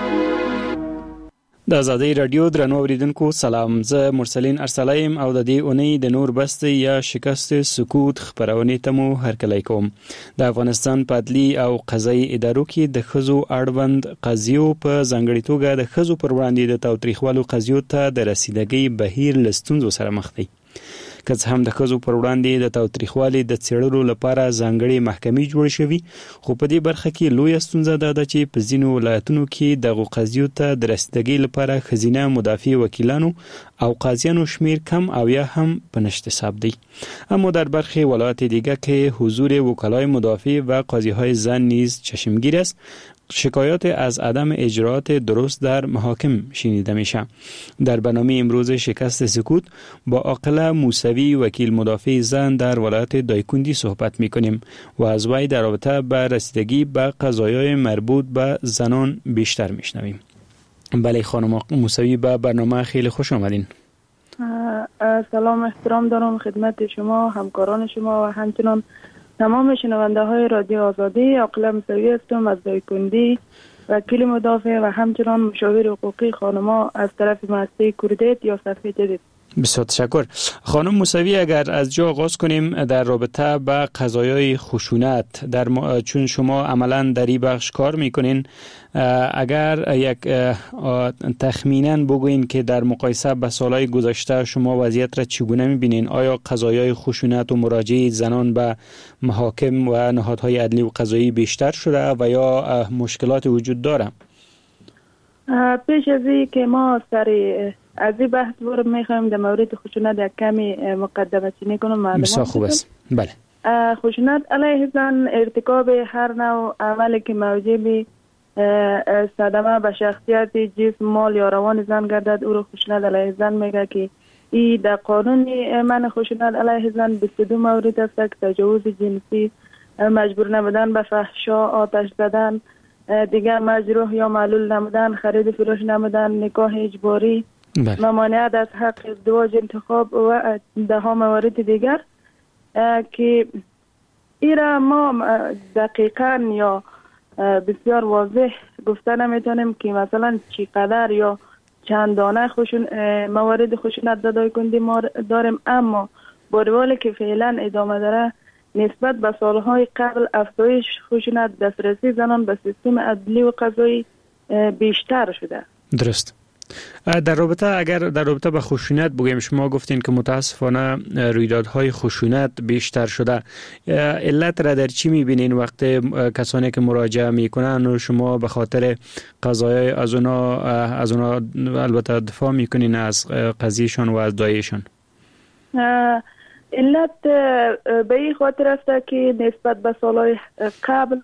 [SPEAKER 14] د آزادۍ رادیو درنو اوریدونکو سلام. زه مرسلین ارسلایم او د دې اونۍ د نور بست یا شکست سکوت خبرونه ته مو هرکلی کوم. د افغانستان په عدلي او قضایي ادارو کې د ښځو اړوند قضیو په ځانګړي توګه د ښځو پر وړاندې د تاوتریخوالو قضیو ته د رسیدګۍ بهیر له ستونزو سره مخ دی. که څه هم د ښځو پر وړاندې د تاوتریخوالي د څېړلو لپاره ځانګړې محکمې جوړې شوي، خو په دې برخه کې لویه ستونزه دا ده چې په ځینو ولایتونو کې دغو قضیو ته د رسیدګۍ لپاره ښځینه مدافع وکیلانو او قاضیانو شمیر کم او یا هم په نشت حساب دی. اما در برخی ولایات دیگه که حضور وکلای مدافع و قاضی‌های زن نیز چشمگیر است، شکایات از عدم اجرات درست در محاکم شنیده میشه. در برنامه امروز شکست سکوت با عاقله موسوی وکیل مدافع زن در ولایت دایکندی صحبت میکنیم و از وی در رابطه به رسیدگی به قضایای مربوط به زنان بیشتر میشنویم. بله خانم موسوی، به برنامه خیلی خوش آمدین.
[SPEAKER 8] سلام، احترام دارم خدمت شما، همکاران شما و همچنان تمام شنونده های رادیو آزادی. عاقله موسوی هستم از دایکندی، وکیل مدافع و همچنان مشاور حقوقی خانما از طرف مؤسسه کوردیت یا صفحه جدید.
[SPEAKER 14] بسیار تشکر. خانم موسوی، اگر از جا آغاز کنیم در رابطه با قضایای خشونت، چون شما عملا در این بخش کار میکنین، اگر یک تخمینا بگوین که در مقایسه با سالهای گذشته شما وضعیت را چگونه میبینین؟ آیا قضایای خشونت و مراجعه زنان به محاکم و نهادهای عدلی و قضایی بیشتر شده و یا مشکلات وجود داره؟
[SPEAKER 8] پیش از این که ما از این بحث برم میخوایم در مورد خشونت یک کمی مقدمه چینی کنم.
[SPEAKER 14] بسیار خوب است. بله.
[SPEAKER 8] خشونت علیه زن ارتکاب هر نوع عملی که موجب صدمه به شخصیت، جسم، مال یا روان زن گردد او را خشونت علیه زن میگه که این در قانون من خشونت علیه زن 22 مورد است که تجاوز جنسی، مجبور نمودن به فحشا، آتش زدن، دیگر مجروح یا معلول نمودن، خرید فروش نمودن، نکاح اجباری، ممانعت از حق ازدواج، انتخاب و ده ها موارد دیگر که ایرا ما دقیقاً یا بسیار واضح گفته نمیتونیم که مثلا چقدر یا چندانه موارد خشونت در دایکندی ما داریم، اما با روالی که فعلا ادامه داره نسبت به سالهای قبل افزایش خشونت، دسترسی زنان به سیستم عدلی و قضایی بیشتر شده.
[SPEAKER 12] درست. در رابطه با خشونت بگیم، شما گفتین که متاسفانه رویدادهای خشونت بیشتر شده. علت را در چی میبینین وقت کسانی که مراجعه میکنن و شما به خاطر قضایای از اونا البته دفاع میکنین از قضیهشان و از دایشان؟
[SPEAKER 8] علت به این خاطر است که نسبت به سالهای قبل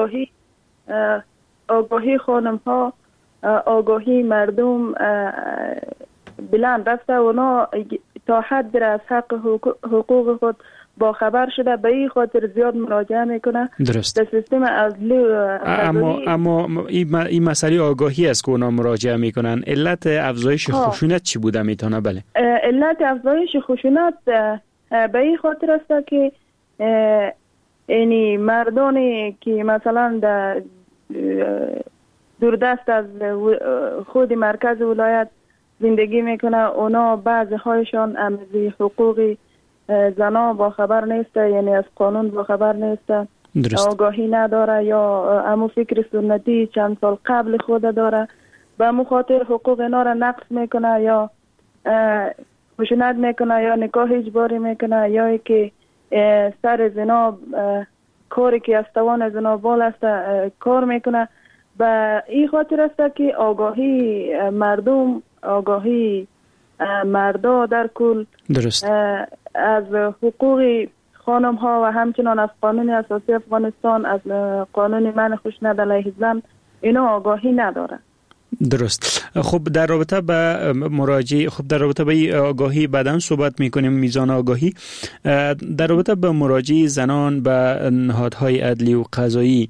[SPEAKER 8] آگاهی خانم ها، آگاهی مردم بلند رفته، اونا تا حد از حق حقوق خود با خبر شده، به این خاطر زیاد مراجعه میکنه.
[SPEAKER 12] درست.
[SPEAKER 8] در سیستم عدلی
[SPEAKER 12] اما این مسئله آگاهی است که اونا مراجعه میکنن. علت افزایش خشونت چی بوده میتونه؟ بله،
[SPEAKER 8] علت افزایش خشونت به این خاطر است که یعنی مردانی که مثلا در دوردست از خود مرکز ولایت زندگی میکنه، اونا بعضی هایشان از حقوق زنا با خبر نیسته، یعنی از قانون با خبر نیسته، آگاهی نداره یا امو فکر سنتی چند سال قبل خود داره، به مخاطر حقوق اینا را نقص میکنه یا خشونت میکنه یا نکاح اجباری میکنه یا که سر زنا کاری که از توان زنا بال است کار میکنه. به این خاطر است که آگاهی مردم، آگاهی مردا در کل
[SPEAKER 12] درست
[SPEAKER 8] از حقوق خانم ها و همچنان از قانون اساسی افغانستان، از قانون منع خشونت علیه زن، اینا آگاهی نداره.
[SPEAKER 12] درست. خب در رابطه به مراجعه، در رابطه به آگاهی بعداً صحبت میکنیم، میزان آگاهی. در رابطه به مراجعه زنان به نهادهای عدلی و قضایی،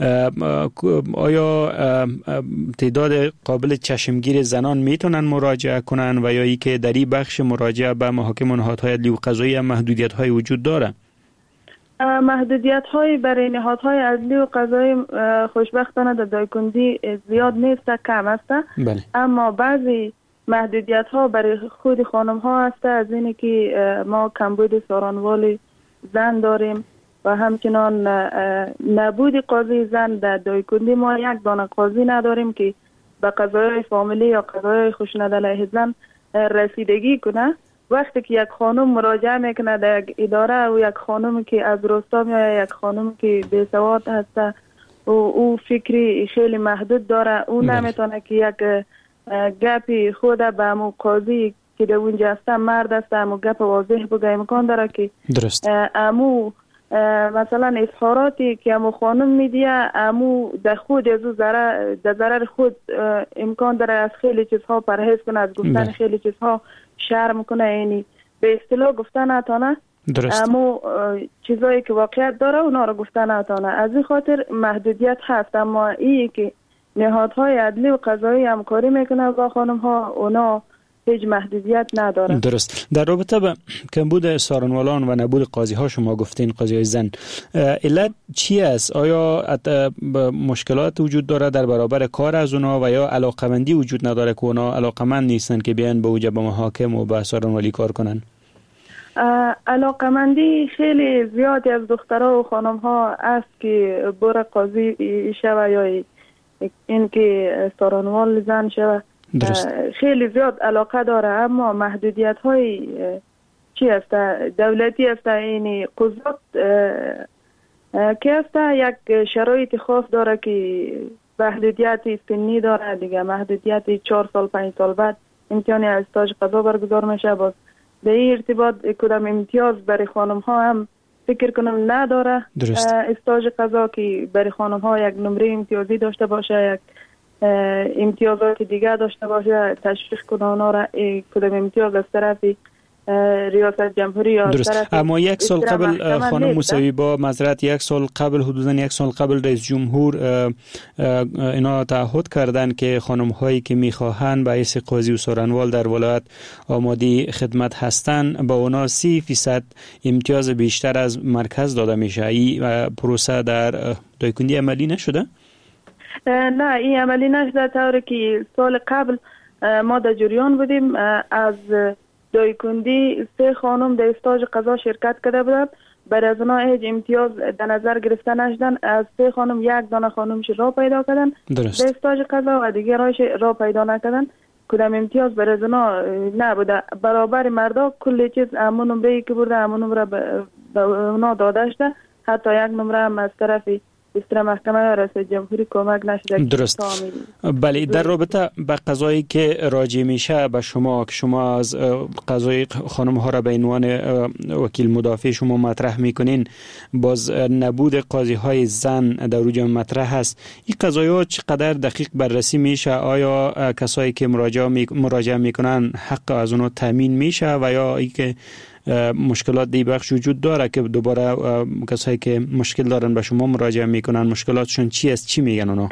[SPEAKER 12] آیا تعداد قابل چشمگیر زنان میتونن مراجعه کنن و یا ای که در این بخش مراجعه به محاکم و نهادهای عدلی و قضایی هم محدودیت های وجود داره؟
[SPEAKER 8] محدودیت های برای نهادهای عدلی و قضایی خوشبختانه در دایکندی زیاد نیست، کم است.
[SPEAKER 12] بله.
[SPEAKER 8] اما بعضی محدودیت ها برای خود خانم ها است، از اینه که ما کمبود سارانوال زن داریم و همچنان نبود قاضی زن. در دایکندی ما یک دانه قاضی نداریم که به قضایای فامیلی یا قضایای خشونت علیه زن رسیدگی کنه. وقتی که یک خانم مراجعه میکنه در یک اداره و یک خانم که از روستا میاد، یک خانم که بیسواد هست و او فکری خیلی محدود داره، او نمیتونه که یک گپی خود به امو قاضی که در اونجا هست مرد است امو گپ واضح بگه، امکان داره که
[SPEAKER 12] درست
[SPEAKER 8] امو مثلا اظهاراتی که امو خانم میدیه امو در خود از در ضرر خود امکان داره از خیلی چیزها پرهیز کنه، از گفتن خیلی چیزها شرم کنه، یعنی به اصطلاح گفتن نتانه. اما چیزایی که واقعیت داره اونا رو گفتن نتانه. از این خاطر محدودیت هست. اما این که نهادهای عدلی و قضایی همکاری میکنه با خانم ها، اونا هیچ محدودیت نداره.
[SPEAKER 12] درست. در رابطه با کمبود سارنوالان و نبود قاضی ها شما گفتین قاضی زن، علت چی است؟ آیا مشکلات وجود داره در برابر کار از اونا و یا علاقمندی وجود نداره که اونا علاقمند نیستن که بیان به اوج به محاکم و به سارنوالی کار کنن؟
[SPEAKER 8] علاقمندی خیلی زیادی از دخترها و خانم ها است که بر قاضی شوه یا این که سارنوال زن شوه. خیلی زیاد علاقه داره، اما محدودیت های چی است؟ دولتی است، این قضات که است یک شرایط خاص داره که محدودیت سنی داره دیگه، محدودیت 4 سال 5 سال بعد امتحان استاژ قضا برگزار میشه. باز به این ارتباط کدام امتیاز برای خانم ها هم فکر کنم نداره. استاژ قضا که برای خانم ها یک نمره امتیازی داشته باشه، یک امتیازات دیگه داشته باشه، تشویق کنه اونا را کدام امتیاز از طرف ریاست جمهوری یا
[SPEAKER 12] درست. اما یک سال قبل خانم موسوی با معذرت یک سال قبل حدوداً یک سال قبل رئیس جمهور اینا تعهد کردن که خانم هایی که میخواهند به حیث قاضی و سارنوال در ولایت آماده خدمت هستند با اونا 30% امتیاز بیشتر از مرکز داده میشه. این پروسه در دایکندی عملی نشده؟
[SPEAKER 8] نه، این عملی نشده. طوری که سال قبل ما در جریان بودیم، از دایکندی 3 خانم در استاژ قضا شرکت کرده بودند برای از اونا هیچ امتیاز در نظر گرفته نشدن. از 3 خانم 1 دانه خانمش را پیدا کردن به استاج قضا و دیگه را پیدا نکردن. کدام امتیاز برای از اونا نبوده. برابر مردا کل چیز همون نمره که برده همون نمره به اونا داده شده. حتی 1 نمره هم از طرف استر محکمه یا رئیس جمهوری کمک نشده.
[SPEAKER 17] درست. بله، در رابطه به قضایی که راجع میشه به شما که شما از قضای خانم ها را به عنوان وکیل مدافع شما مطرح میکنین، باز نبود قاضی های زن در اوج مطرح هست. این قضایی ها چقدر دقیق بررسی میشه؟ آیا کسایی که مراجعه میکنن حق از اونها تامین میشه و یا ای که مشکلات دی بخش وجود داره که دوباره کسایی که مشکل دارن به شما مراجعه میکنن مشکلاتشون چی است؟ چی میگن اونا؟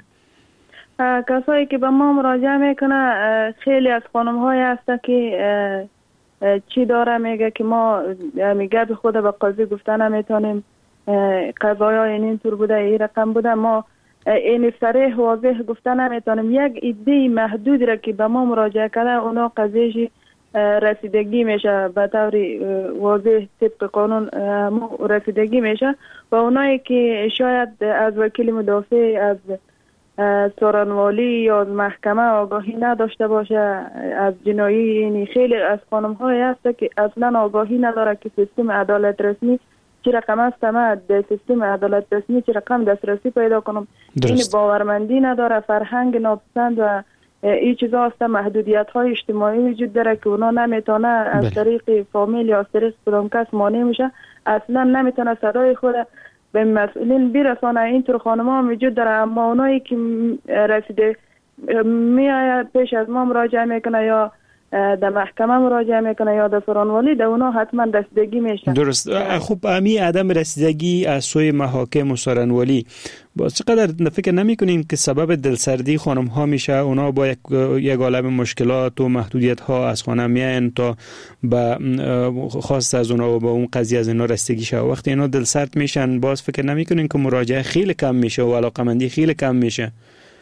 [SPEAKER 8] کسایی که به ما مراجعه میکنه خیلی از خانم های هست که چی داره میگه که ما میگه به خود به قاضی گفته نمیتونیم، قضایی های این طور بوده، این رقم بوده، ما این صریح واضح گفته نمیتونیم. یک ایده محدود را که به ما مراجعه کرده اونا قضیهش رسیدگی میشه به طور واضح طبق قانون رسیدگی میشه و اونایی که شاید از وکیل مدافع، از سارنوالی یا از محکمه آگاهی نداشته باشه از جنایی، یعنی خیلی از خانم های هست که اصلا آگاهی نداره که سیستم عدالت رسمی چی رقم است، من در سیستم عدالت رسمی چی رقم دسترسی پیدا کنم. این باورمندی نداره، فرهنگ ناپسند و این چیزا هست، محدودیت های اجتماعی وجود داره که اونا نمیتونه از طریق فامیل یا از طریق کدام کس مانع میشه، اصلا نمیتونه صدای خود به مسئولین برسانه. اینطور خانم‌ها وجود داره، اما اونایی که رسیده میآید پیش از ما مراجعه میکنه یا در محکمه مراجعه میکنه یا در سرانوالی، در اونا حتما رسیدگی میشه. درست.
[SPEAKER 17] خب امی عدم رسیدگی از سوی محاکم و سرانوالی باز چقدر فکر نمی کنین که سبب دلسردی خانم ها میشه؟ اونا با یک عالم مشکلات و محدودیت ها از خانه میاین تا به خواست از اونا و با اون قضیه از اینا رسیدگی شه. وقتی اینا دلسرد میشن باز فکر نمی کنین که مراجعه خیلی کم میشه و علاقمندی خیلی کم میشه؟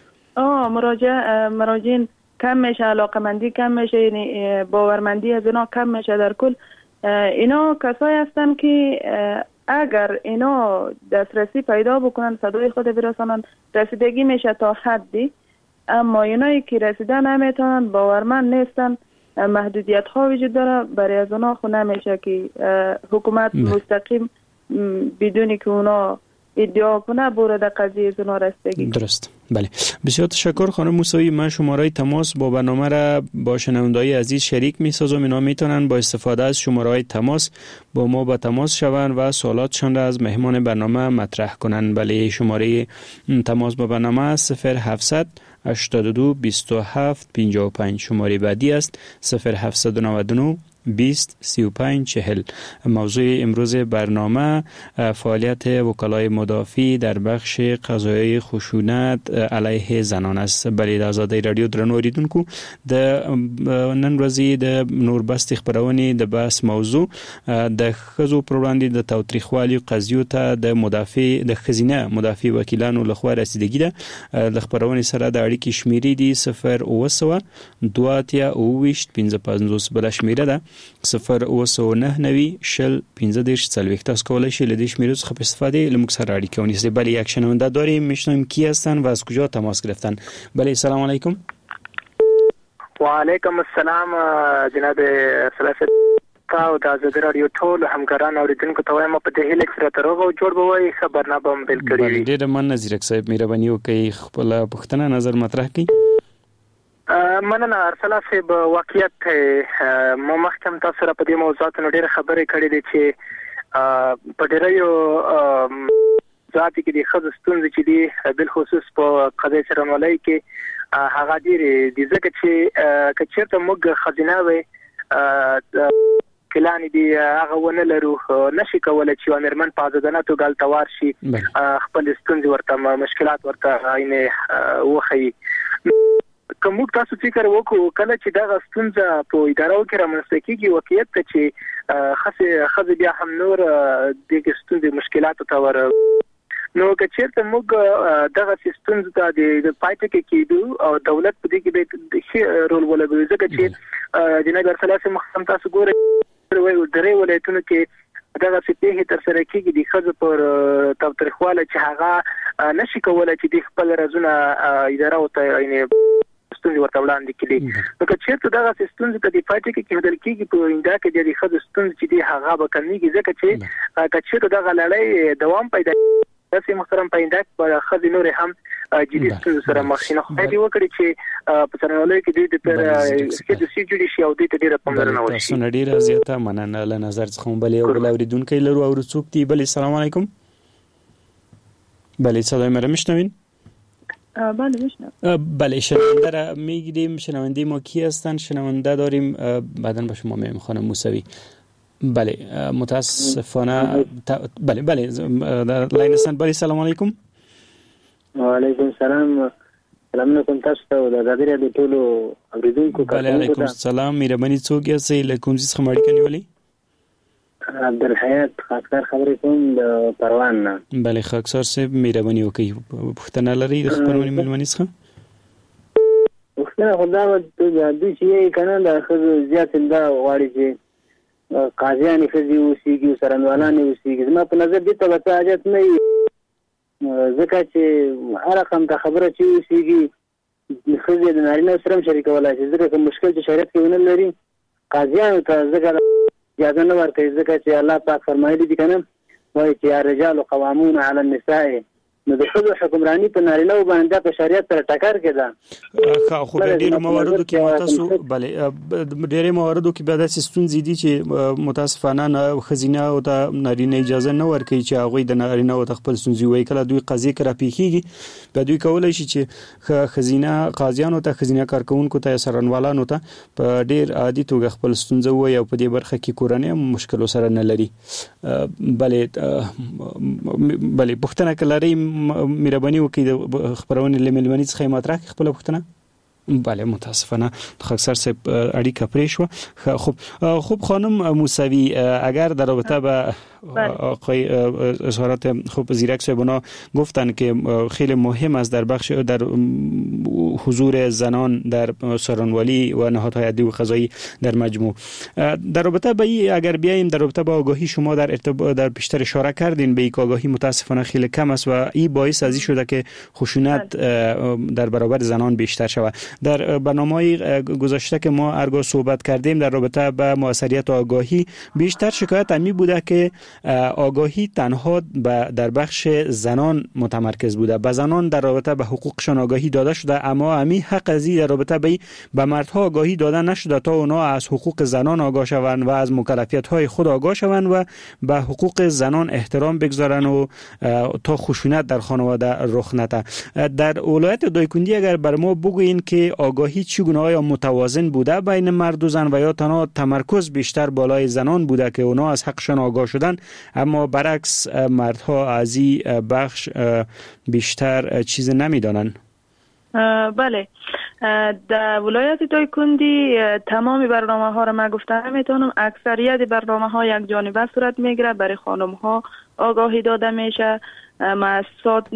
[SPEAKER 8] مراجعین کم میشه، علاقمندی کم میشه، یعنی باورمندی از اینا کم میشه. در کل اینا کسایی هستن که اگر اینا دسترسی پیدا بکنن صدای خود برسانن رسیدگی میشه تا حدی، اما اینایی که رسیدن نمیتونن، باورمند نیستن، محدودیت ها وجود داره، برای از اونا خود نمیشه که حکومت مستقیم بدونی که اونا ادعا کنه بورد قضیه اونا رسیدگی.
[SPEAKER 17] درست. بله، بسیار تشکر خانم موسوی. من شماره تماس با برنامه را با شنوندای عزیز شریک می‌سازم. اینا میتونن با استفاده از شماره تماس با ما به تماس شوند و سوالاتشان را از مهمان برنامه مطرح کنند. بله، شماره تماس با برنامه 0700 82 27 55. شماره بعدی است 0799 20 35 40. موضوع امروز برنامه فعالیت وکلای مدافع در بخش قضایای خشونت علیه زنان است. بله، د آزادۍ رادیو درنو اوریدونکو، د نن ورځې د نوربست خبرونه د بحث موضوع د خزو پر وړاندې د تاوتریخوالي قضیو ته د مدافع د خزینه مدافع وکیلانو لخوا رسیدګي ده. د خبرونه سره د اړیکې شمیرې دي 0 2 اوویشت 55 بل شمیره ده 0 شل 15 40. تاسو کولای شئ له دې شمیرو څخه په استفاده لمک سره اړیکه ونیسئ. بله، یک شنونده داریم، میشنویم کی هستن و از کجا تماس گرفتن. بله، سلام علیکم.
[SPEAKER 18] و علیکم السلام جناب سلافت او د آزادۍ رادیو ټول همکاران اوریدونکو ته وایم په دې هیله سره ترغه او جوړ بوي خبرنامه هم بل کړی.
[SPEAKER 17] بله، ډېر مننه زیرک صاحب، مهرباني وکړئ خپل پوښتنه نظر مطرح کړئ.
[SPEAKER 18] مننه ارسلا صاحب. واقعیت مو مخکم تاسو را په دې موضوعاتو ډېر خبرې کړې دي چې په ډېرو ذاتي کې د خزو ستونزې چې دي بل خصوص په قضیه سرنولۍ کې هغه ډېرې دي، ځکه چې که چېرته موږ خزینه وي کلان دي هغه ونه لرو نشي کولای چې امرمن په ځدنه تو ګل توار شي خپل ستونزې ورته مشکلات ورته عینه وخی. کوم تاسو فکر وکړو کله چې دا ستونزه په ادارو کې رامنځته کیږي واقعیت ته چې خاصه بیا هم نور د ستونزې مشکلات ته ور نو که چیرته موږ دغه ستونزې ته د پایته کې کېدو او دولت په دې کې به رول ولوي، ځکه چې جناب ارسلا سم تاسو ګورئ درې ولایتونو کې دغه سپېه تر سره کېږي د خځو پر تاوتریخواله چې هغه نشي کولای چې د خپل رازونه اداره او یعنی ستونزې ورته وړاندې کړي. نو که چېرته دغه ستونزې ته د پاتې کې کېدل کېږي په آینده کې د خځو ستونزې چې دي هغه به کمیږي، ځکه چې که چېرته دغه لړۍ دوام پیدا داسې محترم پاینده په خځې نورې هم جدي ستونزو سره مخ شي. نو خدای دې وکړي چې په څارنوالۍ کې دوی د سي جوړ شي او دوی ته ډېره پاملرنه وشي.
[SPEAKER 17] تاسو نه ډېره زیاته مننه له نظر څخه بلې یو بل اورېدونکی لرو او څوک دی. بلې سلام علیکم. بله صدای مرا میشنوین؟
[SPEAKER 8] بله میشنوم.
[SPEAKER 17] بله شنونده را میگیریم. شنونده ما کی هستن؟ شنونده داریم بعداً به شما میگم خانم موسوی. بله متاسفانه بله در لاین هستن. بله سلام علیکم.
[SPEAKER 19] و علیکم سلام. سلام علیکم تاسو ته د ازادي رادیو ټولو اوریدونکو.
[SPEAKER 17] بله علیکم السلام. مهرباني څوک یاست؟ له کوم ځای څخه اړیکه نیولې؟
[SPEAKER 19] عبدالحیات خاکسار خبرې کوم د پروان نه.
[SPEAKER 17] بله خاکسار صاحب مهرباني وکړئ پوښتنه لرئ د خپرونې مېلمنې څخه؟
[SPEAKER 19] پوښتنه خو دا وه دوی چې یې که نه د ښځو زیات دا غواړي چې قاضیانې ښځې اوسېږي څارنوالانې اوسېږي. زما په نظر دې ته به څه حاجت نه وي، ځکه چې هر رقم ته خبره چې اوسېږي ښځې د نارینه سره هم شریکولی شي، ځکه که مشکل چې شریعت کې ونه لري قاضیانو ته ځکه اجازه نه ورکوي، ځکه چې الله پاک فرمایلي دي که نه وایي چې الرجال قوامون علی النساء. نو د ښځو حکمراني په نارینه‌و باندې په شریعت سره ټکر کې ده.
[SPEAKER 17] خو ډېرو مواردو کې تاسو بله ډېرې مواردو کې بیا داسې ستونزې دي چې متاسفانه ښځینه او ته نارینه اجازه نه ورکوي چې هغوی د نارینه او ته خپل ستونزې ووایي. کله دوی قضیې کې راپېښېږي بیا دوی کولی شي چې ښځینه قاضیانو ته ښځینه کارکوونکو ته یا څارنوالانو ته په ډېر عادي توګه خپل ستونزه ووایي او په دې برخه کې کورنۍ هم مشکل سره نه لري. بله پوښتنه که لرئ مهرباني وکړئ د خپرونې له مېلمنې څخه یې مطرح کړئ خپله پوښتنه. بله متاسفانه خاکسار صاحب اړیکه پرې شوه. خوب خانم موسوی اگر در رابطه با آقای اظهارات خوب زیرک صاحبانا گفتن که خیلی مهم است در بخش در حضور زنان در څارنوالي و نهادهای عدلی و قضایی در مجموع. در رابطه با این اگر بیاییم در رابطه با آگاهی شما در بیشتر اشاره کردین به یک آگاهی متاسفانه خیلی کم است و این باعث از این شده که خشونت در برابر زنان بیشتر شود. در برنامه‌های گذشته که ما هرگاه صحبت کردیم در رابطه با موثریت آگاهی بیشتر شکایت همی بوده که آگاهی تنها در بخش زنان متمرکز بوده. به زنان در رابطه به حقوقشان آگاهی داده شده اما همی حق ازی در رابطه به مردها آگاهی داده نشده تا اونا از حقوق زنان آگاه شوند و از مکلفیت‌های خود آگاه شوند و به حقوق زنان احترام بگذارن و تا خشونت در خانواده رخ نده. در ولایت دایکندی اگر بر ما بگویین که آگاهی چگونه آیا متوازن بوده بین مرد و زن و یا تنها تمرکز بیشتر بالای زنان بوده که اونا از حقشان آگاه شدن اما برعکس مردها از این بخش بیشتر چیز نمیدانن؟
[SPEAKER 8] بله در ولایت دایکندی تمام برنامه ها را من گفتم میتونم اکثریت برنامه ها یک جانبه صورت میگیره. برای خانم ها آگاهی داده میشه، مؤسسات